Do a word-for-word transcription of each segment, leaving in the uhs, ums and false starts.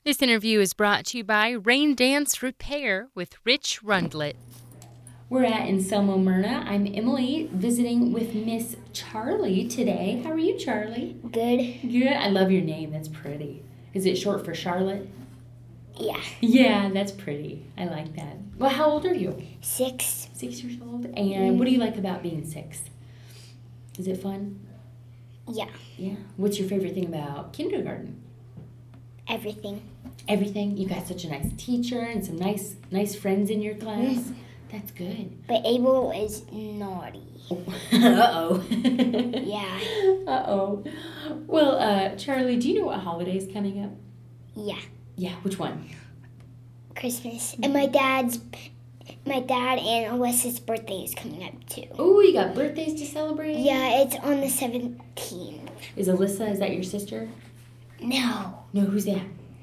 This interview is brought to you by Rain Dance Repair with Rich Rundlet. We're at Anselmo Myrna. I'm Emily, visiting with Miss Charlie today. How are you, Charlie? Good. Good. I love your name. That's pretty. Is it short for Charlotte? Yeah. Yeah, that's pretty. I like that. Well, how old are you? Six. Six years old. And what do you like about being six? Is it fun? Yeah. Yeah. What's your favorite thing about kindergarten? Everything. Everything. You got such a nice teacher and some nice, nice friends in your class. Mm. That's good. But Abel is naughty. Uh-oh. Yeah. Uh-oh. Well, uh, Charlie, do you know what holiday is coming up? Yeah. Yeah, which one? Christmas. And my dad's, my dad and Alyssa's birthday is coming up too. Oh, you got birthdays to celebrate? Yeah, it's on the seventeenth. Is Alyssa, is that your sister? No. No, who's that?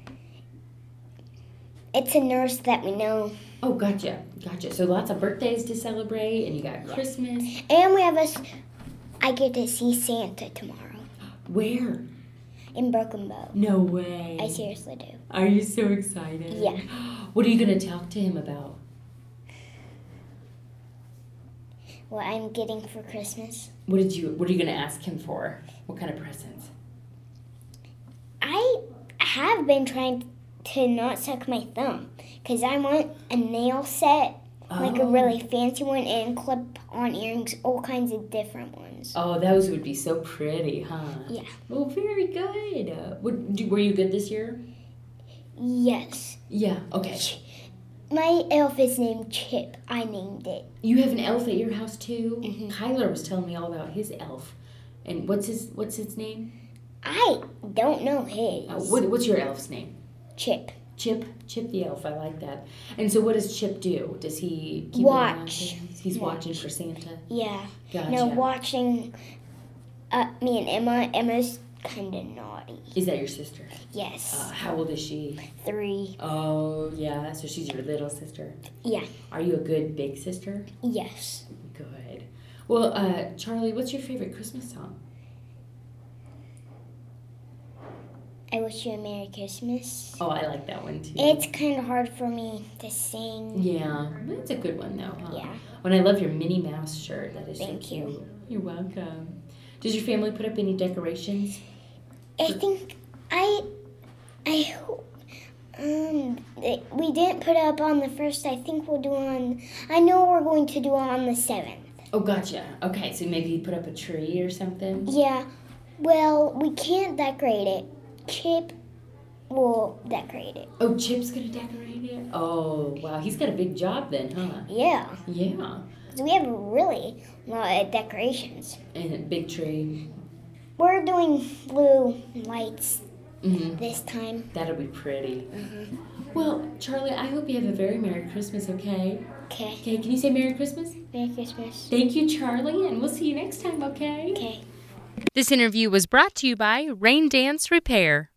It's a nurse that we know. Oh, gotcha. Gotcha. So lots of birthdays to celebrate, and you got Yeah. Christmas. And we have a, I get to see Santa tomorrow. Where? In Broken Bow. No way. I seriously do. Are you so excited? Yeah. What are you going to talk to him about? What I'm getting for Christmas. What did you? What are you going to ask him for? What kind of presents? I have been trying to not suck my thumb because I want a nail set, oh. like a really fancy one, and clip-on earrings, all kinds of different ones. Oh, those would be so pretty, huh? Yeah. Oh, very good. Uh, what, do, were you good this year? Yes. Yeah, okay. My elf is named Chip. I named it. You have an elf at your house, too? Mm-hmm. Kyler was telling me all about his elf. And what's his what's his name? I don't know his. Uh, what, what's your elf's name? Chip. Chip? Chip the elf. I like that. And so what does Chip do? Does he keep Watch. an eye on things? He's Watch. watching for Santa? Yeah. Gotcha. No, watching uh, me and Emma. Emma's kind of naughty. Is that your sister? Yes. Uh, how old is she? Three. Oh, yeah. So she's your little sister? Yeah. Are you a good big sister? Yes. Good. Well, uh, Charlie, what's your favorite Christmas song? I Wish You a Merry Christmas. Oh, I like that one, too. It's kind of hard for me to sing. Yeah, but it's a good one, though, huh? Yeah. When I love your Minnie Mouse shirt. That is Thank so cute. you. You're welcome. Does your family put up any decorations? I think I, I hope, um, it, we didn't put up on the first. I think we'll do on, I know we're going to do on the seventh. Oh, gotcha. Okay, so maybe you put up a tree or something? Yeah. Well, we can't decorate it. Chip will decorate it. Oh, Chip's going to decorate it? Oh, wow. He's got a big job then, huh? Yeah. Yeah. So we have really a lot of decorations. And a big tree. We're doing blue lights Mm-hmm. this time. That'll be pretty. Mm-hmm. Well, Charlie, I hope you have a very Merry Christmas, okay? Okay. Okay, can you say Merry Christmas? Merry Christmas. Thank you, Charlie, and we'll see you next time, okay? Okay. This interview was brought to you by Rain Dance Repair.